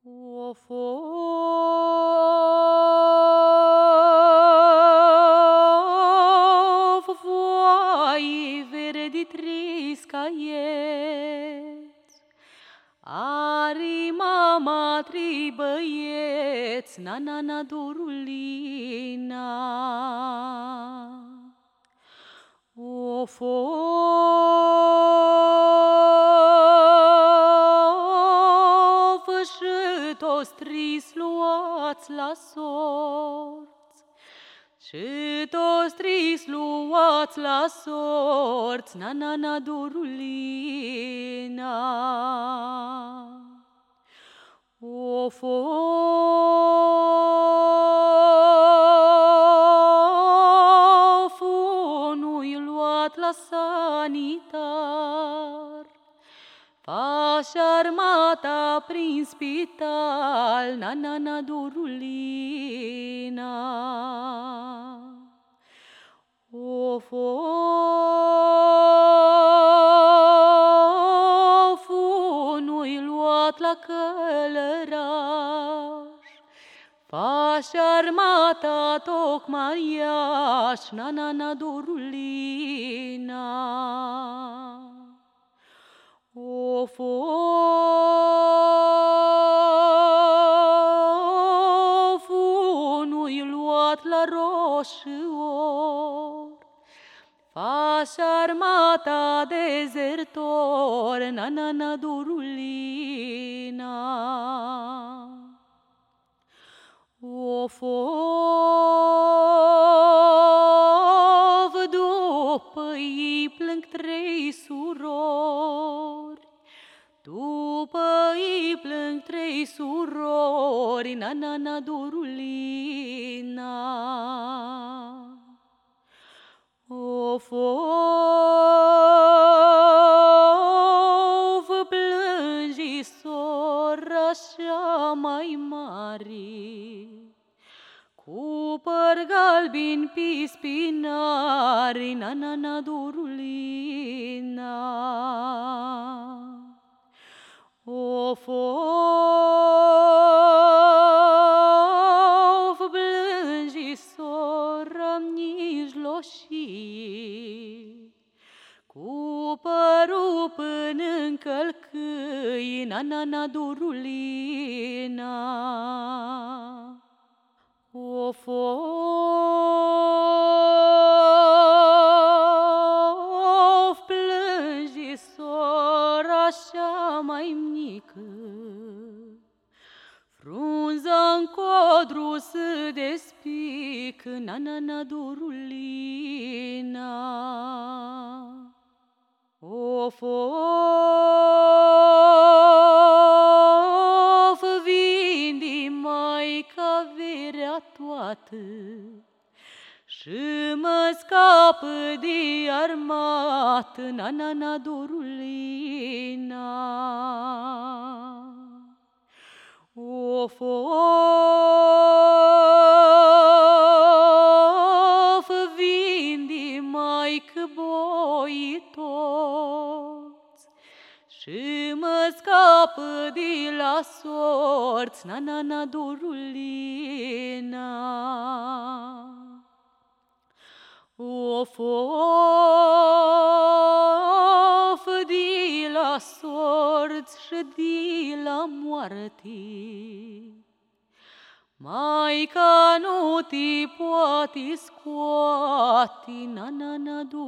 Of, foaie verde triscaieț, ari mama tri băieți, na durulina. Of, și toți tris luați la sorți, și toți tris luați la sorți, na durulina. Of, nu-i luat la sanitar, faci armata prin spital, na durulina. Of, nu-i luat la călăraș, faci armata tocmariaș, na durulina. Of, nu-i luat la roșior, faci armata dezertor, na durulina. Of, după-i plâng trei surori, după-i plâng trei surori, na durulina. Of, plângi sora așa mai mare, cu păr galbin pe spinari, na durulina. Of, plângi sora mijloșie, cu părul până-n călcâi, na durulina. Of, plângi sora așa mai mică, frunza-n codru se despică, na durulina. Of, vindi Maica verea toată și mă scapă de armată, na durulina. Of, vindi Maică boi toți și mă scapă de la sorți, na durulina. Of, de la sorți și de la moarte, Maica nu te poate scoate, na durulina.